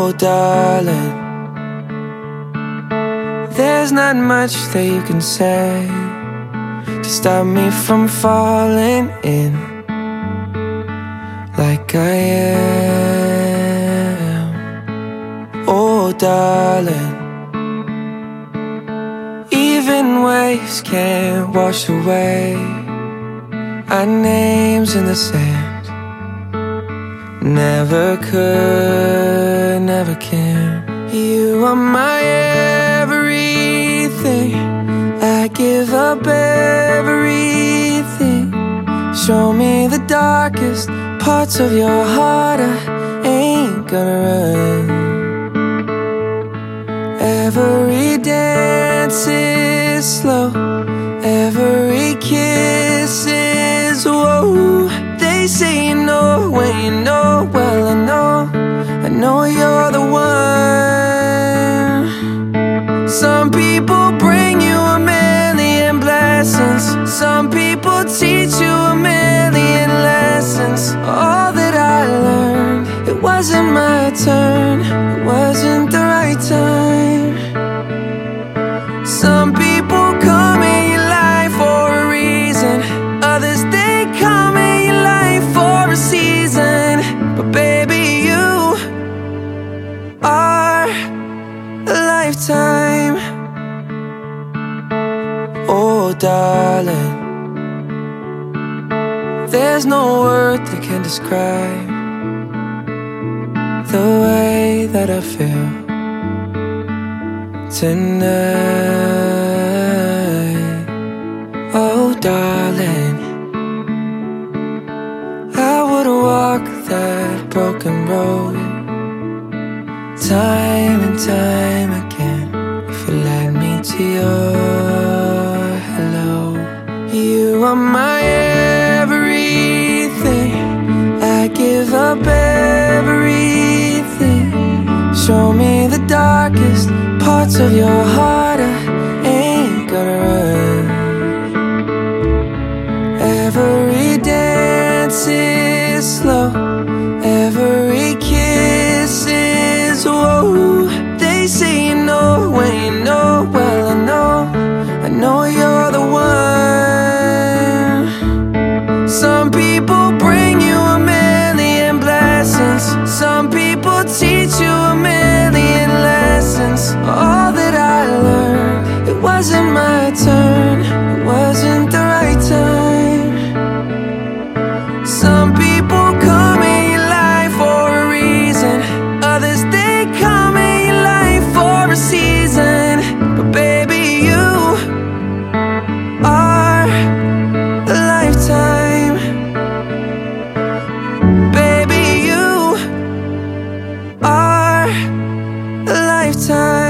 Oh, darling, there's not much that you can say to stop me from falling in like I am. Oh, darling, even waves can't wash away our names in the sand. Never could, never can. You are my everything. I give up everything. Show me the darkest parts of your heart. I ain't gonna run. Every dance is slow, every kiss is whoa. They say you know when you know. Well, I know you're the one. Some people bring you a million blessings. Some people teach you a million lessons. All that I learned, it wasn't my turn. It wasn't the right time. Some people come in your life for a reason. Others, they come in your life for a season. But baby, you are a lifetime. Oh, darling, there's no word that can describe the way that I feel tonight. Oh, darling, I would walk that broken road time and time again if you led me to your hello. You are my everything. I give up everything. Show me the darkest parts of your heart. I ain't gonna run. Every dance is slow, every kiss is whoa. They say you know when you know. Well, I know you're the one. Some people bring you a million blessings. Some people teach you a million lessons. All that I learned, it wasn't my turn. It wasn't the right time. Some people come in your life for a reason. Others, they come in your life for a season. But baby, you are a lifetime. Baby, you are a lifetime.